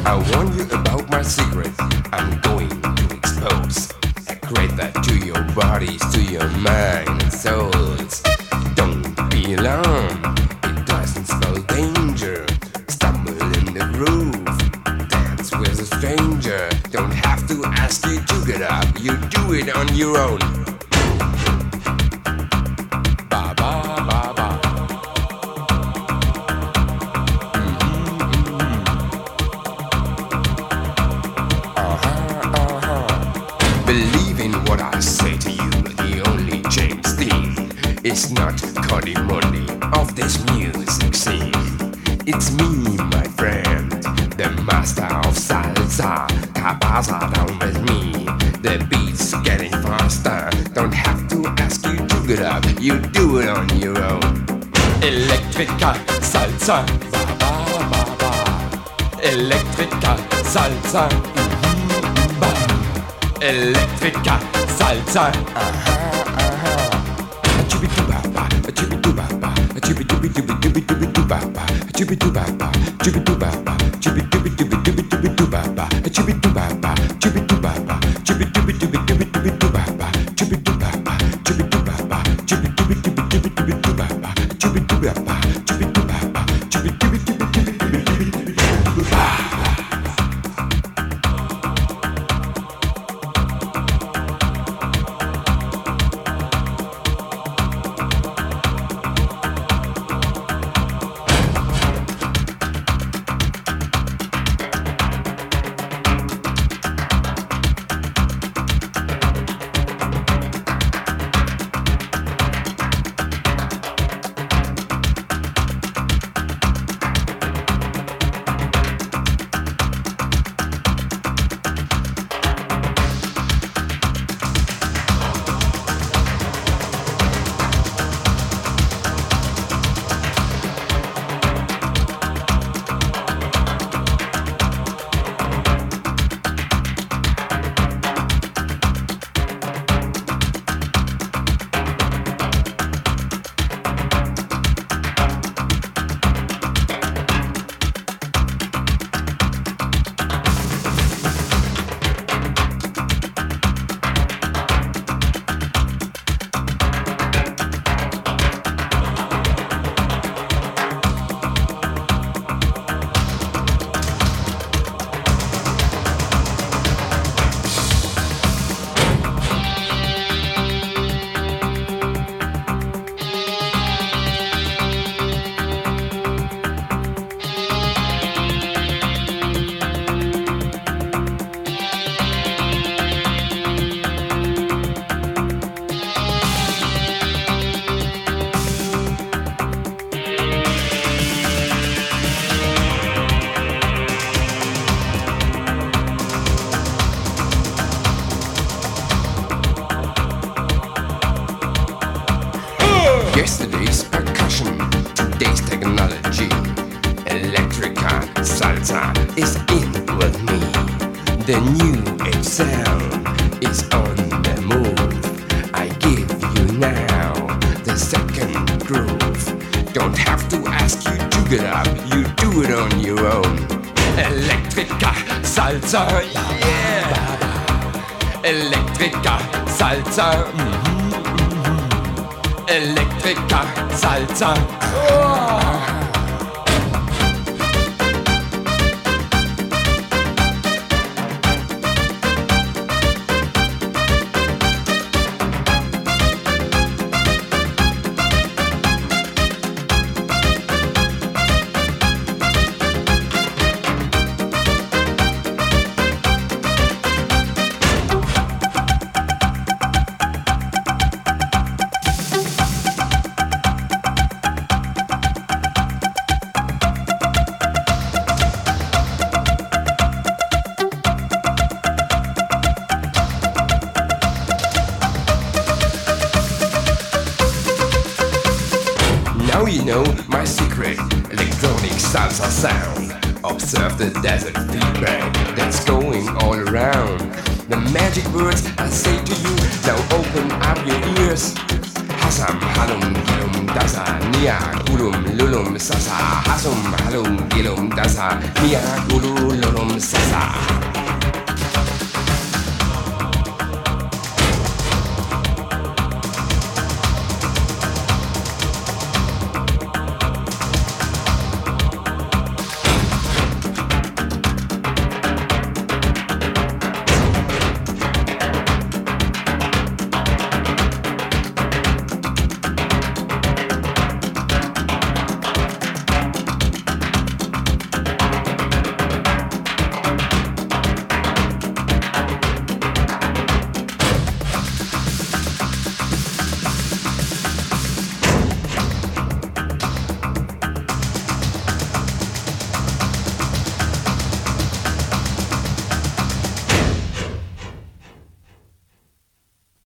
I warn you about my secret. I'm going to expose. I create that to your bodies, to your mind and souls. Don't be alarmed. It doesn't spell danger. Stumble in the groove. Dance with a stranger. Don't have to ask you to get up. You do it on your own. Ba ba ba ba. Believe in what I say to you. The only James Dean is not Cody Money of this music scene. It's me, my friend, the master of salsa. Cabasa down with me. The beat's getting faster. Don't have to ask you to get up. You do it on your own. Electrica salsa. Ba ba ba ba. Electrica salsa. Ba. Electrica salsa. Chubby-doo-ba-ba, chubby-doo-ba-ba, chubby-dooby-dooby-dooby-dooby-doo-ba-ba, chubby-doo-ba-ba, chubby-doo-ba-ba, chubby-dooby-dooby-dooby-doo-ba-ba, chubby-doo-ba-ba, chubby-doo-ba-ba, chubby-dooby-dooby-dooby-doo-ba-ba, chubby-doo-ba-ba, chubby-doo-ba-ba, chubby-dooby-dooby-dooby-doo-ba-ba, chubby-doo-ba-ba, chubby-doo-ba-ba, chubby-dooby-dooby-dooby-doo-ba-ba. Yesterday's percussion, today's technology. Electrica salsa is in with me. The new age sound is on the move. I give you now the second groove. Don't have to ask you to get up. You do it on your own. Electrica salsa, yeah. Electrica salsa. Electrica salsa. Oh. Now you know my secret, electronic salsa sound. Observe the desert feedback that's going all around. The magic words I say to you, now open up your ears. Hasam halum gilum dasa nia gulum lulum sasa. Hasum halum gilum dasa nia gulum lulum sasa.